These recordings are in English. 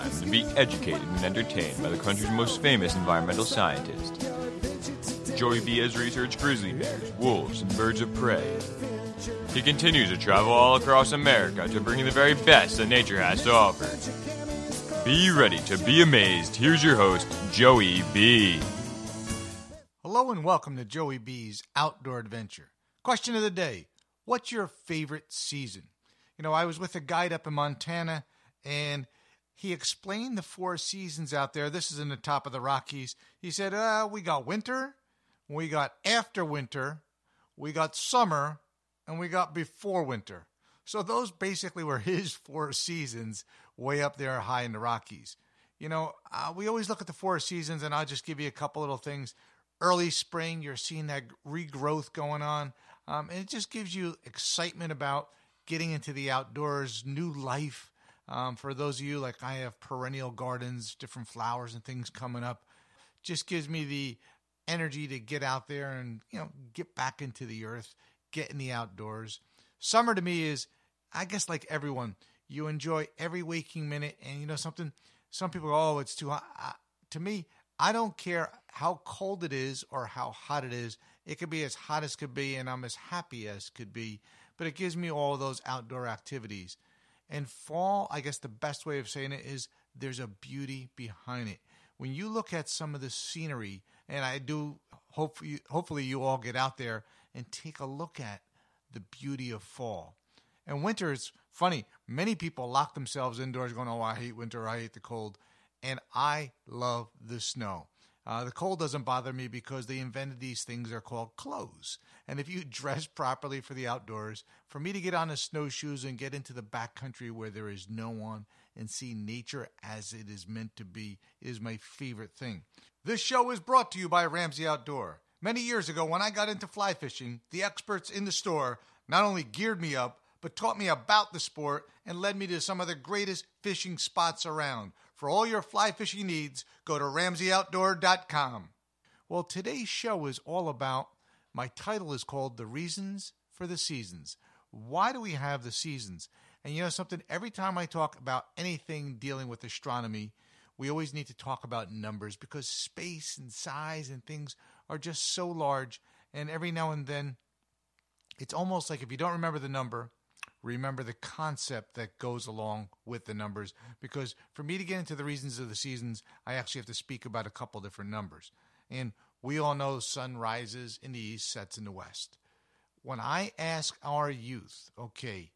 time to be educated and entertained by the country's most famous environmental scientist. Joey B has researched grizzly bears, wolves, and birds of prey. He continues to travel all across America to bring you the very best that nature has to offer. Be ready to be amazed. Here's your host, Joey B. Hello and welcome to Joey B's Outdoor Adventure. Question of the day, what's your favorite season? You know, I was with a guide up in Montana, and he explained the 4 seasons out there. This is in the top of the Rockies. He said, we got winter, we got after winter, we got summer, and we got before winter. So those basically were his 4 seasons way up there high in the Rockies. You know, we always look at the 4 seasons, and I'll just give you a couple little things. Early spring, you're seeing that regrowth going on, and it just gives you excitement about getting into the outdoors, new life. For those of you, like I have perennial gardens, different flowers and things coming up. Just gives me the energy to get out there and, you know, get back into the earth, get in the outdoors. Summer to me is, I guess like everyone, you enjoy every waking minute. And you know something, some people go, oh, it's too hot. To me, I don't care how cold it is or how hot it is. It could be as hot as could be, and I'm as happy as could be. But it gives me all those outdoor activities. And fall, I guess the best way of saying it is there's a beauty behind it. When you look at some of the scenery, and I do, hopefully you all get out there and take a look at the beauty of fall. And winter is funny. Many people lock themselves indoors going, oh, I hate winter, I hate the cold. And I love the snow. The cold doesn't bother me because they invented these things that are called clothes. And if you dress properly for the outdoors, for me to get on the snowshoes and get into the backcountry where there is no one and see nature as it is meant to be is my favorite thing. This show is brought to you by Ramsey Outdoor. Many years ago when I got into fly fishing, the experts in the store not only geared me up, but taught me about the sport and led me to some of the greatest fishing spots around. For all your fly fishing needs, go to RamseyOutdoor.com. Well, today's show is all about, my title is called The Reasons for the Seasons. Why do we have the seasons? And you know something, every time I talk about anything dealing with astronomy, we always need to talk about numbers because space and size and things are just so large. And every now and then, it's almost like if you don't remember the number, remember the concept that goes along with the numbers. Because for me to get into the reasons of the seasons, I actually have to speak about a couple different numbers. And we all know sun rises in the east, sets in the west. When I ask our youth, okay,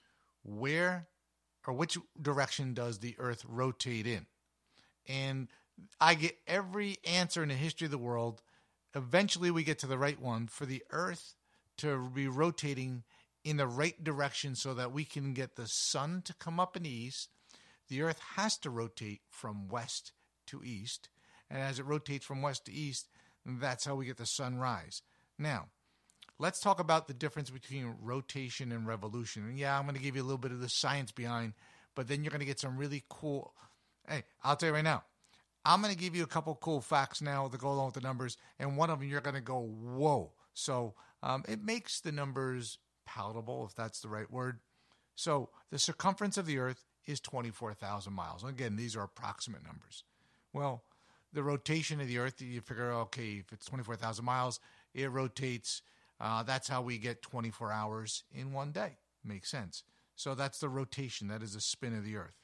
where or which direction does the earth rotate in? And I get every answer in the history of the world. Eventually we get to the right one. For the earth to be rotating in the right direction so that we can get the sun to come up in the east, the earth has to rotate from west to east. And as it rotates from west to east, that's how we get the sunrise. Now, let's talk about the difference between rotation and revolution. And yeah, I'm going to give you a little bit of the science behind, but then you're going to get some really cool... Hey, I'll tell you right now, I'm going to give you a couple cool facts now that go along with the numbers, and one of them you're going to go, whoa. So it makes the numbers palatable, if that's the right word. So the circumference of the earth is 24,000 miles. Again, these are approximate numbers. Well, the rotation of the earth, you figure, okay, if it's 24,000 miles, it rotates. That's how we get 24 hours in one day. Makes sense. So that's the rotation. That is the spin of the earth.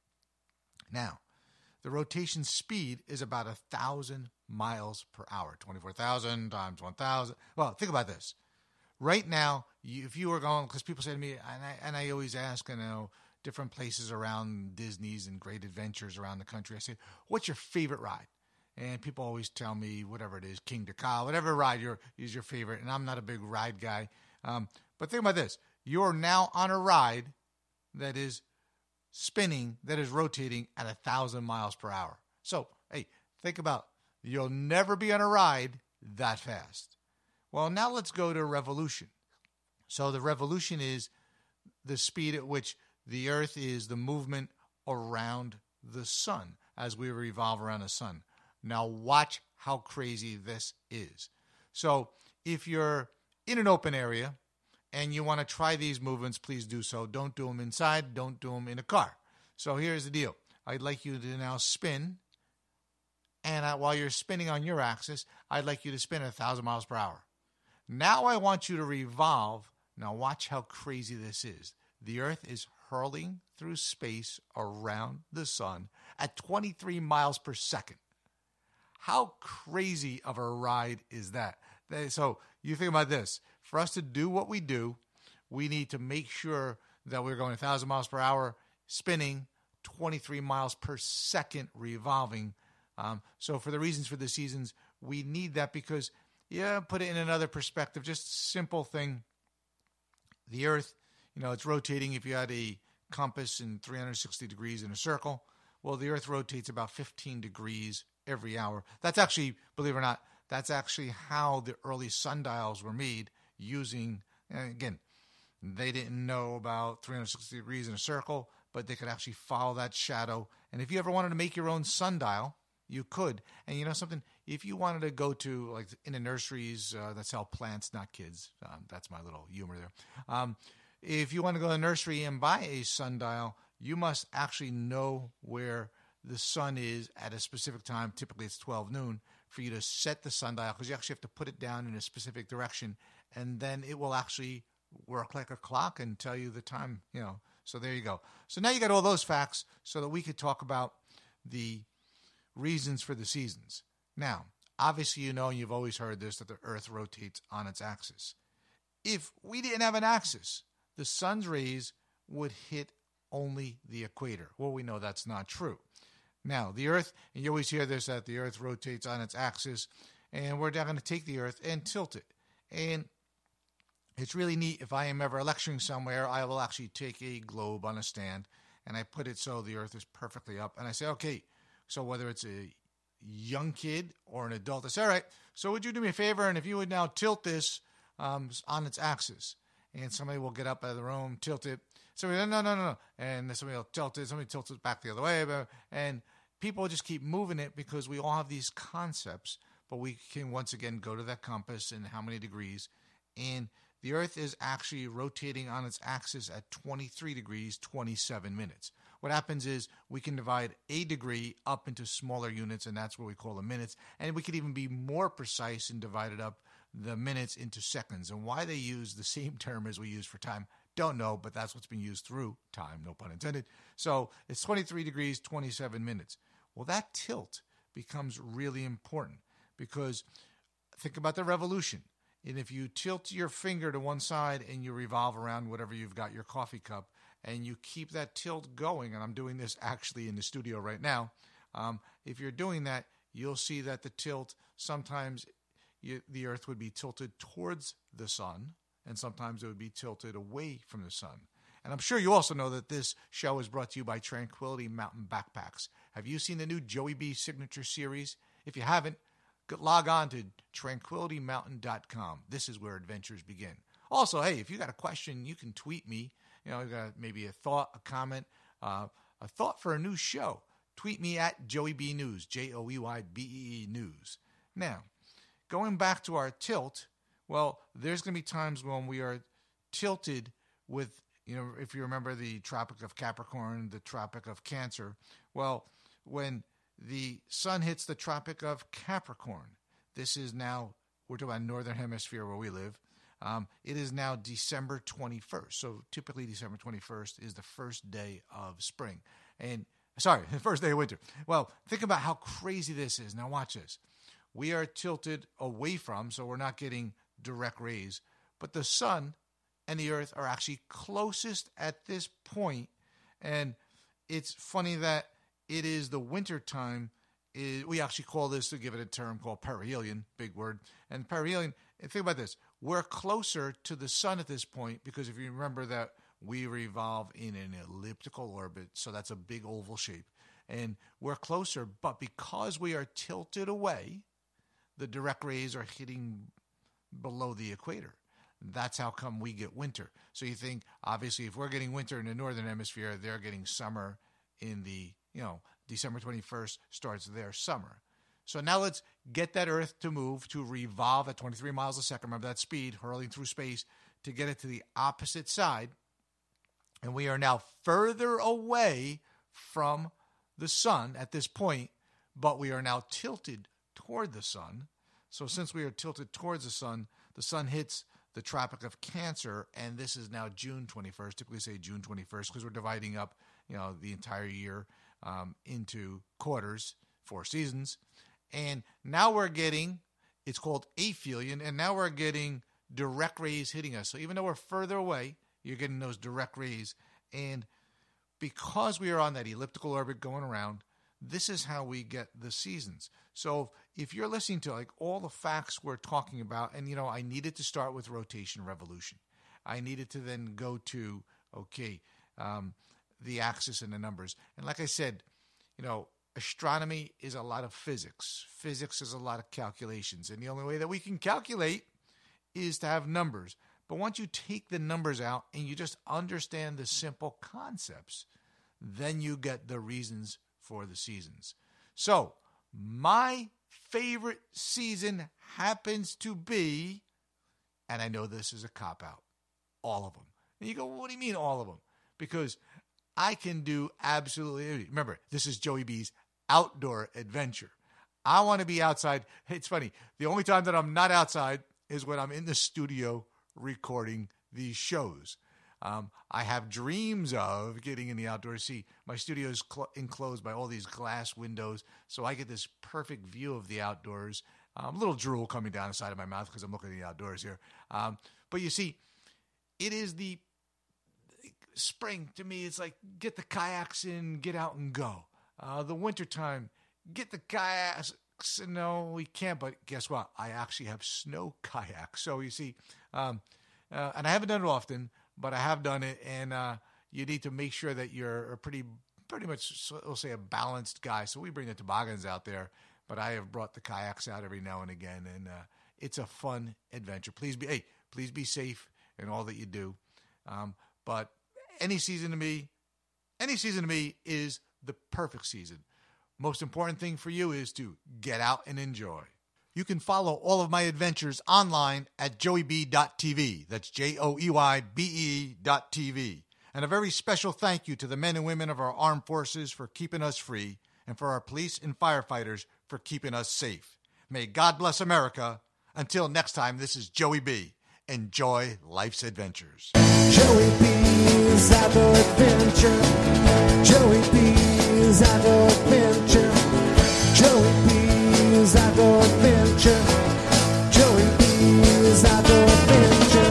Now, the rotation speed is about 1,000 miles per hour. 24,000 times 1,000. Well, think about this. Right now, if you were going, because people say to me, and I always ask, you know, different places around Disney's and great adventures around the country, I say, what's your favorite ride? And people always tell me, whatever it is, King to Kyle, whatever ride is your favorite. And I'm not a big ride guy. But think about this. You're now on a ride that is spinning, that is rotating at 1,000 miles per hour. So, hey, think about it. You'll never be on a ride that fast. Well, now let's go to revolution. So the revolution is the speed at which the earth is the movement around the sun as we revolve around the sun. Now watch how crazy this is. So if you're in an open area and you want to try these movements, please do so. Don't do them inside. Don't do them in a car. So here's the deal. I'd like you to now spin. And while you're spinning on your axis, I'd like you to spin at 1,000 miles per hour. Now I want you to revolve. Now watch how crazy this is. The Earth is hurling through space around the sun at 23 miles per second. How crazy of a ride is that? So you think about this. For us to do what we do, we need to make sure that we're going 1,000 miles per hour, spinning, 23 miles per second revolving. So for the reasons for the seasons, we need that because, put it in another perspective, just simple thing. The Earth, it's rotating. If you had a compass in 360 degrees in a circle, well, the Earth rotates about 15 degrees every hour. That's actually, believe it or not, that's actually how the early sundials were made using, again, they didn't know about 360 degrees in a circle, but they could actually follow that shadow. And if you ever wanted to make your own sundial, you could. And you know something? If you wanted to go to, like, in the nurseries that sell plants, not kids, that's my little humor there. If you want to go to the nursery and buy a sundial, you must actually know where the sun is at a specific time. Typically, it's 12 noon for you to set the sundial because you actually have to put it down in a specific direction, and then it will actually work like a clock and tell you the time, So there you go. So now you got all those facts so that we could talk about the reasons for the seasons. Now, obviously, you've always heard this, that the Earth rotates on its axis. If we didn't have an axis, the sun's rays would hit only the equator. Well, we know that's not true. Now, the Earth, and you always hear this, that the Earth rotates on its axis, and we're now going to take the Earth and tilt it. And it's really neat. If I am ever lecturing somewhere, I will actually take a globe on a stand, and I put it so the Earth is perfectly up. And I say, okay, so whether it's a young kid or an adult, I say, all right, so would you do me a favor, and if you would now tilt this on its axis, and somebody will get up out of the room, tilt it. Somebody, no. And somebody will tilt it. Somebody tilts it back the other way. And people just keep moving it because we all have these concepts, but we can once again go to that compass and how many degrees. And the Earth is actually rotating on its axis at 23 degrees, 27 minutes. What happens is we can divide a degree up into smaller units, and that's what we call the minutes. And we could even be more precise and divide it up, the minutes, into seconds. And why they use the same term as we use for time, don't know, but that's what's been used through time, no pun intended. So it's 23 degrees, 27 minutes. Well, that tilt becomes really important because think about the revolution. And if you tilt your finger to one side and you revolve around whatever you've got, your coffee cup, and you keep that tilt going, and I'm doing this actually in the studio right now, if you're doing that, you'll see that the tilt, sometimes the Earth would be tilted towards the sun, and sometimes it would be tilted away from the sun. And I'm sure you also know that this show is brought to you by Tranquility Mountain Backpacks. Have you seen the new Joey B Signature Series? If you haven't, log on to tranquilitymountain.com. This is where adventures begin. Also, hey, if you got a question, you can tweet me. You got maybe a thought, a comment, a thought for a new show. Tweet me at Joey B News, JoeyBee News. Now, going back to our tilt, well, there's going to be times when we are tilted with, if you remember the Tropic of Capricorn, the Tropic of Cancer. Well, when the sun hits the Tropic of Capricorn, this is now, we're talking about Northern Hemisphere where we live. It is now December 21st. So typically December 21st is the first day of spring. The first day of winter. Well, think about how crazy this is. Now watch this. We are tilted away from, so we're not getting direct rays, but the sun and the Earth are actually closest at this point. And it's funny that it is the winter time. We actually call this, to give it a term called perihelion, big word. And perihelion, and think about this. We're closer to the sun at this point because if you remember that we revolve in an elliptical orbit, so that's a big oval shape. And we're closer, but because we are tilted away, the direct rays are hitting below the equator. That's how come we get winter. So you think, obviously, if we're getting winter in the Northern Hemisphere, they're getting summer in the, December 21st starts their summer. So now let's get that Earth to move, to revolve at 23 miles a second. Remember that speed, hurling through space, to get it to the opposite side. And we are now further away from the sun at this point, but we are now tilted toward the sun. So since we are tilted towards the sun hits the Tropic of Cancer, and this is now June 21st. Typically say June 21st because we're dividing up, the entire year into quarters, 4 seasons. And now we're getting, it's called aphelion, and now we're getting direct rays hitting us. So even though we're further away, you're getting those direct rays. And because we are on that elliptical orbit going around, this is how we get the seasons. So if you're listening to like all the facts we're talking about, and I needed to start with rotation revolution. I needed to then go to, the axis and the numbers. And like I said, astronomy is a lot of physics. Physics is a lot of calculations. And the only way that we can calculate is to have numbers. But once you take the numbers out and you just understand the simple concepts, then you get the reasons for the seasons. So my favorite season happens to be, and I know this is a cop-out, all of them. And you go, well, what do you mean all of them? Because I can do absolutely everything. Remember, this is Joey B's outdoor adventure. I want to be outside. It's funny. The only time that I'm not outside is when I'm in the studio recording these shows. I have dreams of getting in the outdoors. See, my studio is enclosed by all these glass windows, so I get this perfect view of the outdoors. A little drool coming down the side of my mouth because I'm looking at the outdoors here. But you see, it is the spring. To me, it's like get the kayaks in, get out and go. The wintertime, get the kayaks. No, we can't, but guess what? I actually have snow kayaks. So you see, and I haven't done it often, but I have done it, and you need to make sure that you're a pretty much, we'll say, a balanced guy. So we bring the toboggans out there, but I have brought the kayaks out every now and again, and it's a fun adventure. Please be safe in all that you do. But any season to me is the perfect season. Most important thing for you is to get out and enjoy. You can follow all of my adventures online at joeyb.tv. That's JOEYBE.tv. And a very special thank you to the men and women of our armed forces for keeping us free, and for our police and firefighters for keeping us safe. May God bless America. Until next time, this is Joey B. Enjoy life's adventures. Joey B's Outdoor Adventure. Joey B's Outdoor Adventure. Joey B's Outdoor Adventure. Joey B's Outdoor Adventure.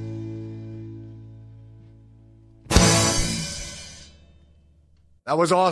That was awesome.